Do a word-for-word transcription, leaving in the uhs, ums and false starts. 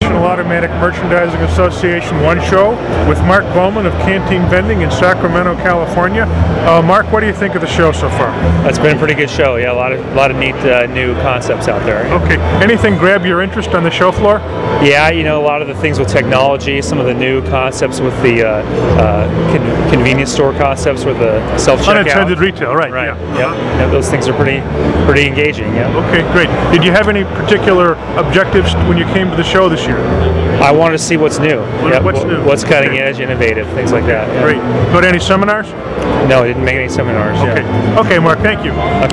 National Automatic Merchandising Association One Show with Mark Bowman of Canteen Vending in Sacramento, California. Uh, Mark, what do you think of the show so far? It's been a pretty good show. Yeah, a lot of a lot of neat uh, new concepts out there. Okay. Anything grab your interest on the show floor? Yeah, you know, a lot of the things with technology, some of the new concepts with the uh, uh, con- convenience store concepts with the self-checkout. Unattended retail, right? Right. Yeah. Yep. Yeah, those things are pretty pretty engaging. Yeah. Okay, great. Did you have any particular objectives when you came to the show this year? I wanted to see what's new. What- Yep. what's new? What's cutting Okay. edge, innovative, things like that. Yeah. Great. Go to any seminars? No, I didn't make any seminars. Okay. Yeah. Okay, Mark. Thank you. Okay.